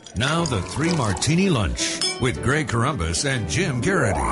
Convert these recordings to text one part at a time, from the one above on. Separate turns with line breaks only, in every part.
Now the Three Martini Lunch with Greg Corombos and Jim Garrity.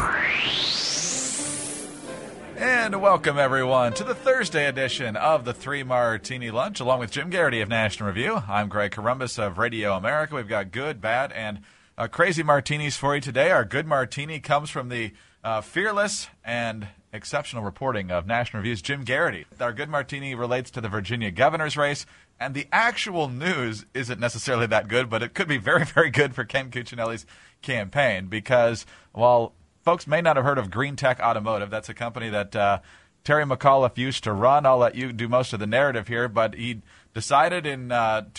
And welcome, everyone, to the Thursday edition of the Three Martini Lunch, along with Jim Garrity of National Review. I'm Greg Corombos of Radio America. We've got good, bad, and crazy martinis for you today. Our good martini comes from the fearless and exceptional reporting of National Review's Jim Garrity. Our good martini relates to the Virginia governor's race, and the actual news isn't necessarily that good, but it could be very, very good for Ken Cuccinelli's campaign because, while folks may not have heard of Green Tech Automotive, that's a company that Terry McAuliffe used to run. I'll let you do most of the narrative here, but he decided in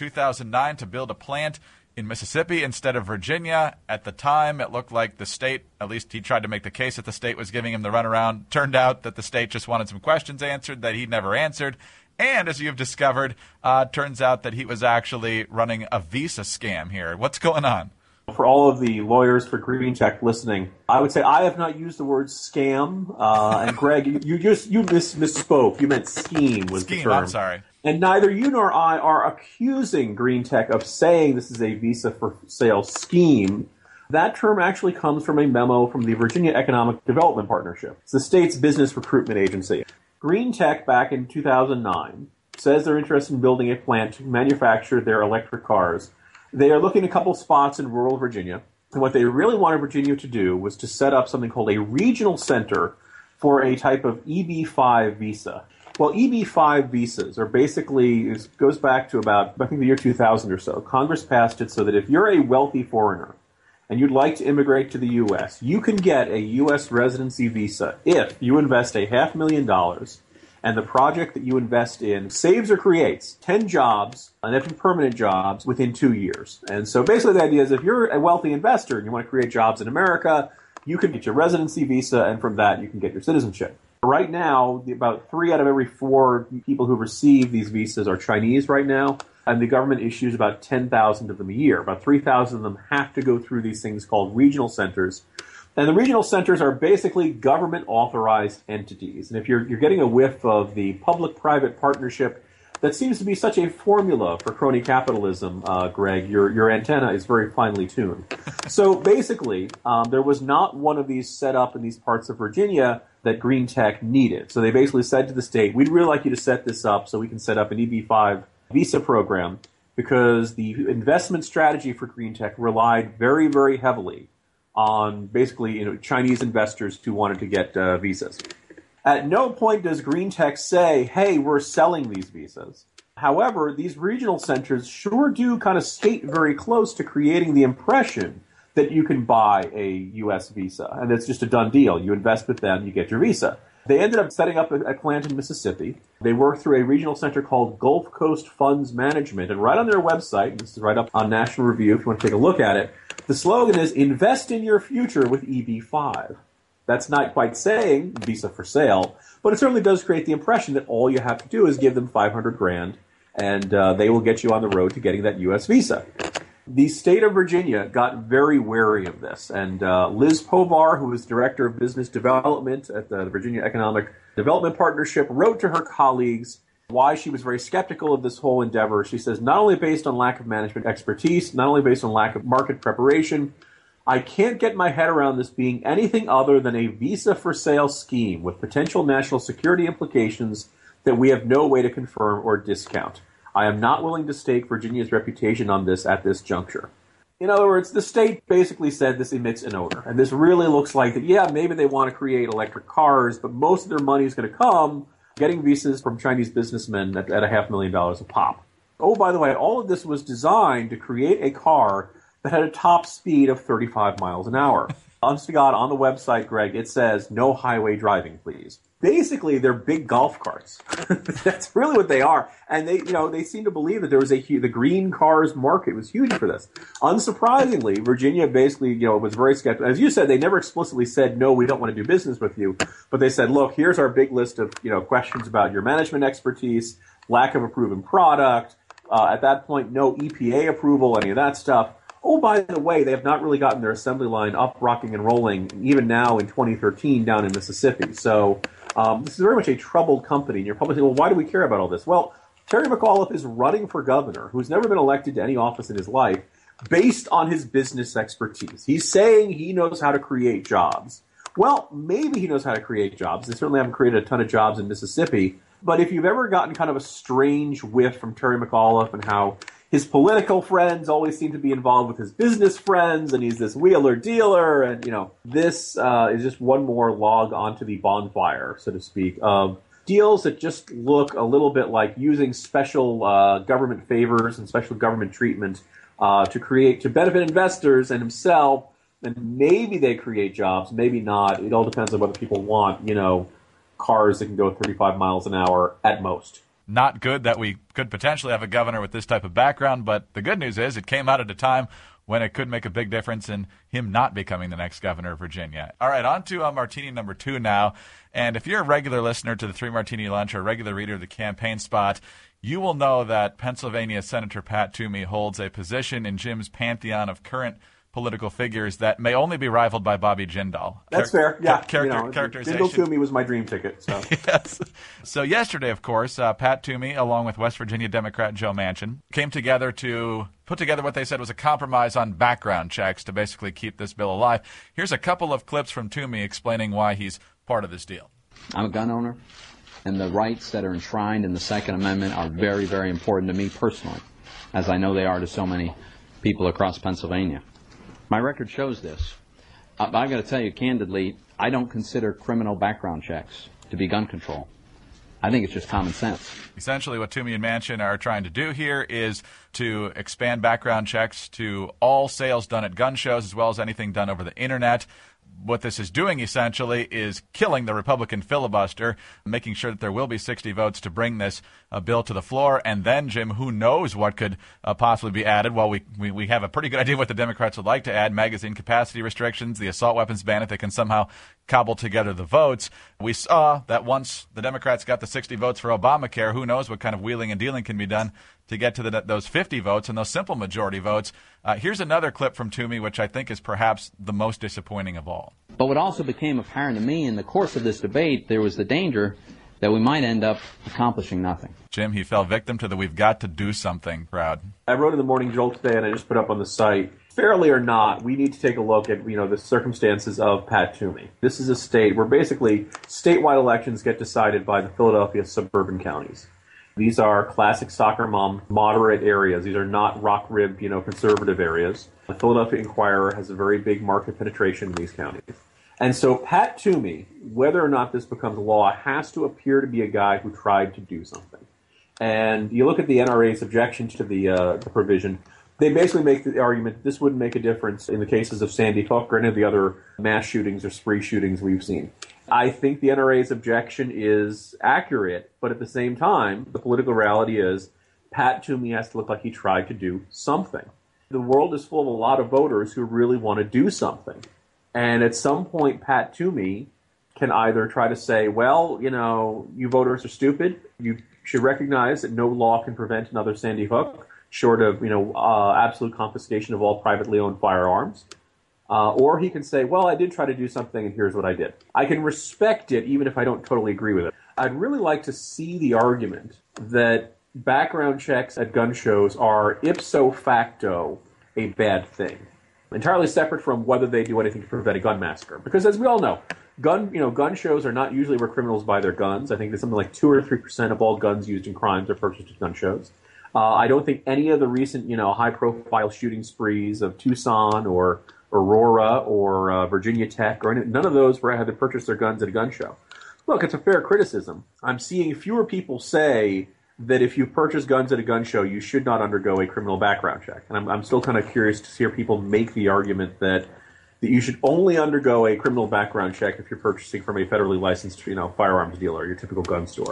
2009 to build a plant in Mississippi instead of Virginia. At the time, it looked like the state, at least he tried to make the case that the state was giving him the runaround. Turned out that the state just wanted some questions answered that he never answered. And as you've discovered, turns out that he was actually running a visa scam here. What's going on?
For all of the lawyers for Green Tech listening, I would say I have not used the word scam. And Greg, you misspoke. You meant scheme was the term.
I'm sorry.
And neither you nor I are accusing Green Tech of saying this is a visa for sale scheme. That term actually comes from a memo from the Virginia Economic Development Partnership. It's the state's business recruitment agency. Green Tech, back in 2009, says they're interested in building a plant to manufacture their electric cars. They are looking at a couple spots in rural Virginia. And what they really wanted Virginia to do was to set up something called a regional center for a type of EB-5 visa. Well, EB-5 visas are basically, it goes back to about, I think, the year 2000 or so. Congress passed it so that if you're a wealthy foreigner and you'd like to immigrate to the U.S., you can get a U.S. residency visa if you invest $500,000 and the project that you invest in saves or creates 10 jobs, and if permanent jobs, within 2 years. And so basically the idea is if you're a wealthy investor and you want to create jobs in America, you can get your residency visa, and from that you can get your citizenship. Right now, about 3 out of every 4 people who receive these visas are Chinese right now, and the government issues about 10,000 of them a year. About 3,000 of them have to go through these things called regional centers. And the regional centers are basically government-authorized entities. And if you're getting a whiff of the public-private partnership that seems to be such a formula for crony capitalism, Greg, your antenna is very finely tuned. So basically, there was not one of these set up in these parts of Virginia that Green Tech needed. So they basically said to the state, we'd really like you to set this up so we can set up an EB-5 visa program, because the investment strategy for Green Tech relied very, very heavily on basically Chinese investors who wanted to get visas. At no point does Green Tech say, hey, we're selling these visas. However, these regional centers sure do kind of skate very close to creating the impression that you can buy a U.S. visa, and it's just a done deal. You invest with them, you get your visa. They ended up setting up a plant in Mississippi. They worked through a regional center called Gulf Coast Funds Management, and right on their website, and this is right up on National Review if you want to take a look at it, the slogan is, invest in your future with EB-5. That's not quite saying visa for sale, but it certainly does create the impression that all you have to do is give them $500,000, and they will get you on the road to getting that U.S. visa. The state of Virginia got very wary of this, and Liz Povar, who is Director of Business Development at the Virginia Economic Development Partnership, wrote to her colleagues why she was very skeptical of this whole endeavor. She says, not only based on lack of management expertise, not only based on lack of market preparation, I can't get my head around this being anything other than a visa for sale scheme with potential national security implications that we have no way to confirm or discount. I am not willing to stake Virginia's reputation on this at this juncture. In other words, the state basically said this emits an odor. And this really looks like that, yeah, maybe they want to create electric cars, but most of their money is going to come getting visas from Chinese businessmen at $500,000 a pop. Oh, by the way, all of this was designed to create a car that had a top speed of 35 miles an hour. Honest to God, on the website, Greg, it says, no highway driving, please. Basically, they're big golf carts. That's really what they are. And they seem to believe that there was the green cars market was huge for this. Unsurprisingly, Virginia basically, was very skeptical. As you said, they never explicitly said, no, we don't want to do business with you. But they said, look, here's our big list of, questions about your management expertise, lack of a proven product. At that point, no EPA approval, any of that stuff. Oh, by the way, they have not really gotten their assembly line up, rocking and rolling, even now in 2013 down in Mississippi. So this is very much a troubled company. And you're probably saying, well, why do we care about all this? Well, Terry McAuliffe is running for governor, who's never been elected to any office in his life, based on his business expertise. He's saying he knows how to create jobs. Well, maybe he knows how to create jobs. They certainly haven't created a ton of jobs in Mississippi. But if you've ever gotten kind of a strange whiff from Terry McAuliffe and how his political friends always seem to be involved with his business friends, and he's this wheeler dealer, and, this is just one more log onto the bonfire, so to speak, of deals that just look a little bit like using special government favors and special government treatment to benefit investors and himself. And maybe they create jobs, maybe not. It all depends on whether people want, cars that can go 35 miles an hour at most.
Not good that we could potentially have a governor with this type of background, but the good news is it came out at a time when it could make a big difference in him not becoming the next governor of Virginia. All right, on to Martini number 2 now. And if you're a regular listener to the Three Martini Lunch or a regular reader of the Campaign Spot, you will know that Pennsylvania Senator Pat Toomey holds a position in Jim's pantheon of current political figures that may only be rivaled by Bobby Jindal.
That's fair. Yeah.
Characterization.
Jindal Toomey was my dream ticket. So.
Yes. So yesterday, of course, Pat Toomey, along with West Virginia Democrat Joe Manchin, came together to put together what they said was a compromise on background checks to basically keep this bill alive. Here's a couple of clips from Toomey explaining why he's part of this deal.
I'm a gun owner, and the rights that are enshrined in the Second Amendment are very, very important to me personally, as I know they are to so many people across Pennsylvania. My record shows this. I've got to tell you candidly, I don't consider criminal background checks to be gun control. I think it's just common sense.
Essentially, what Toomey and Manchin are trying to do here is to expand background checks to all sales done at gun shows as well as anything done over the Internet. What this is doing, essentially, is killing the Republican filibuster, making sure that there will be 60 votes to bring this bill to the floor. And then, Jim, who knows what could possibly be added? Well, we have a pretty good idea what the Democrats would like to add: magazine capacity restrictions, the assault weapons ban, if they can somehow cobble together the votes. We saw that once the Democrats got the 60 votes for Obamacare, who knows what kind of wheeling and dealing can be done to get to those 50 votes and those simple majority votes. Here's another clip from Toomey, which I think is perhaps the most disappointing of all.
But what also became apparent to me in the course of this debate, there was the danger that we might end up accomplishing nothing.
Jim, he fell victim to the "we've got to do something" crowd.
I wrote in the Morning Jolt today, and I just put up on the site, fairly or not, we need to take a look at, the circumstances of Pat Toomey. This is a state where basically statewide elections get decided by the Philadelphia suburban counties. These are classic soccer mom moderate areas. These are not rock-ribbed, conservative areas. The Philadelphia Inquirer has a very big market penetration in these counties. And so Pat Toomey, whether or not this becomes law, has to appear to be a guy who tried to do something. And you look at the NRA's objection to the provision, they basically make the argument this wouldn't make a difference in the cases of Sandy Hook or any of the other mass shootings or spree shootings we've seen. I think the NRA's objection is accurate, but at the same time, the political reality is Pat Toomey has to look like he tried to do something. The world is full of a lot of voters who really want to do something. And at some point, Pat Toomey can either try to say, well, you voters are stupid. You should recognize that no law can prevent another Sandy Hook, short of, absolute confiscation of all privately owned firearms. Or he can say, well, I did try to do something, and here's what I did. I can respect it, even if I don't totally agree with it. I'd really like to see the argument that background checks at gun shows are ipso facto a bad thing, entirely separate from whether they do anything to prevent a gun massacre. Because as we all know, gun shows are not usually where criminals buy their guns. I think there's something like 2 or 3% of all guns used in crimes are purchased at gun shows. I don't think any of the recent, high-profile shooting sprees of Tucson or Aurora or Virginia Tech or none of those where I had to purchase their guns at a gun show. Look, it's a fair criticism. I'm seeing fewer people say that if you purchase guns at a gun show, you should not undergo a criminal background check. And I'm still kind of curious to hear people make the argument that you should only undergo a criminal background check if you're purchasing from a federally licensed, firearms dealer, your typical gun store.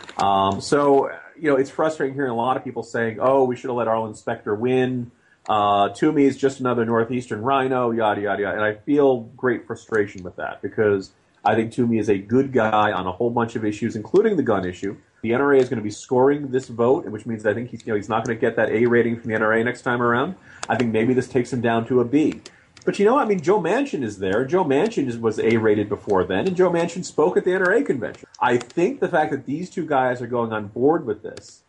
So it's frustrating hearing a lot of people saying, oh, we should have let Arlen Specter win. Toomey is just another Northeastern rhino, yada, yada, yada. And I feel great frustration with that because I think Toomey is a good guy on a whole bunch of issues, including the gun issue. The NRA is going to be scoring this vote, which means I think he's not going to get that A rating from the NRA next time around. I think maybe this takes him down to a B. But Joe Manchin is there. Joe Manchin was A-rated before then, and Joe Manchin spoke at the NRA convention. I think the fact that these two guys are going on board with this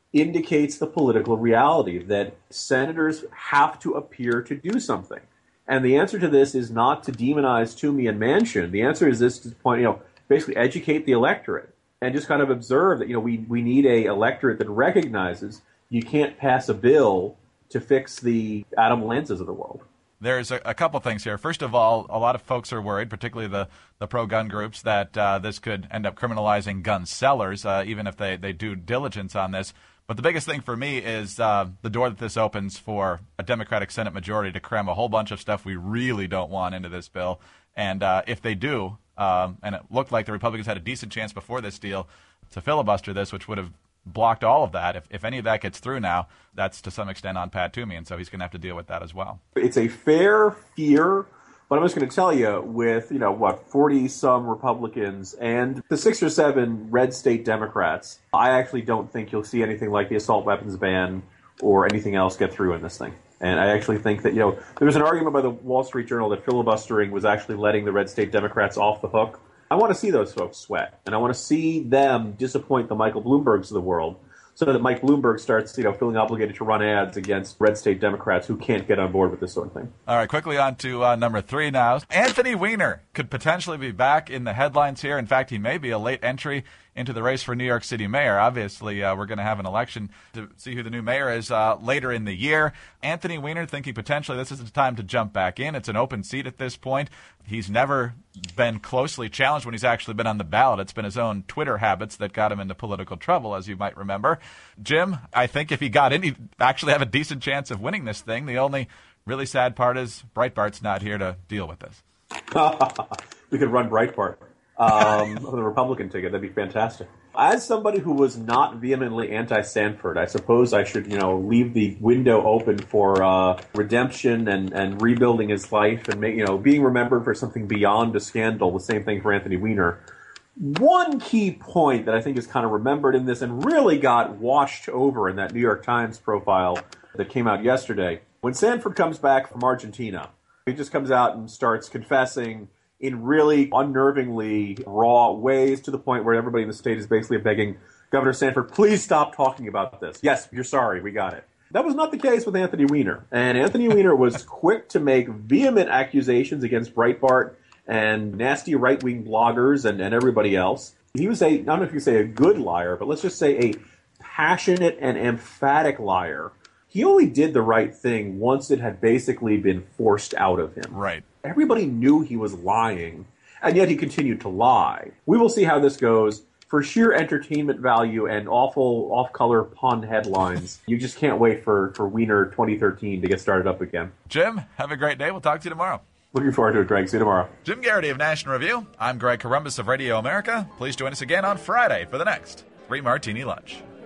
indicates the political reality that senators have to appear to do something. And the answer to this is not to demonize Toomey and Manchin. The answer is this: to point, basically educate the electorate and just kind of observe that, we need a electorate that recognizes you can't pass a bill to fix the Adam Lanzas of the world.
There's a couple things here. First of all, a lot of folks are worried, particularly the pro-gun groups, that this could end up criminalizing gun sellers, even if they do diligence on this. But the biggest thing for me is the door that this opens for a Democratic Senate majority to cram a whole bunch of stuff we really don't want into this bill. And if they do, and it looked like the Republicans had a decent chance before this deal to filibuster this, which would have blocked all of that. If any of that gets through now, that's to some extent on Pat Toomey, and so he's going to have to deal with that as well.
It's a fair fear, but I'm just going to tell you, with, 40-some Republicans and the 6 or 7 red state Democrats, I actually don't think you'll see anything like the assault weapons ban or anything else get through in this thing. And I actually think that, there was an argument by the Wall Street Journal that filibustering was actually letting the red state Democrats off the hook. I want to see those folks sweat, and I want to see them disappoint the Michael Bloombergs of the world, so that Mike Bloomberg starts, feeling obligated to run ads against red state Democrats who can't get on board with this sort of thing.
All right, quickly on to number 3 now. Anthony Weiner could potentially be back in the headlines here. In fact, he may be a late entry into the race for New York City mayor. Obviously, we're going to have an election to see who the new mayor is later in the year. Anthony Weiner thinking potentially this is the time to jump back in. It's an open seat at this point. He's never been closely challenged when he's actually been on the ballot. It's been his own Twitter habits that got him into political trouble, as you might remember. Jim, I think if he got in, he'd actually have a decent chance of winning this thing. The only really sad part is Breitbart's not here to deal with this.
We could run Breitbart on the Republican ticket. That'd be fantastic. As somebody who was not vehemently anti-Sanford, I suppose I should, leave the window open for redemption and rebuilding his life and being remembered for something beyond a scandal. The same thing for Anthony Weiner. One key point that I think is kind of remembered in this and really got washed over in that New York Times profile that came out yesterday. When Sanford comes back from Argentina, he just comes out and starts confessing in really unnervingly raw ways, to the point where everybody in the state is basically begging Governor Sanford, please stop talking about this. Yes, you're sorry, we got it. That was not the case with Anthony Weiner. And Anthony Weiner was quick to make vehement accusations against Breitbart and nasty right-wing bloggers and everybody else. He was I don't know if you say a good liar, but let's just say a passionate and emphatic liar. He only did the right thing once it had basically been forced out of him.
Right.
Everybody knew he was lying, and yet he continued to lie. We will see how this goes. For sheer entertainment value and awful off-color pun headlines, you just can't wait for Weiner 2013 to get started up again.
Jim, have a great day. We'll talk to you tomorrow.
Looking forward to it, Greg. See you tomorrow.
Jim Garrity of National Review. I'm Greg Corombos of Radio America. Please join us again on Friday for the next 3 Martini Lunch.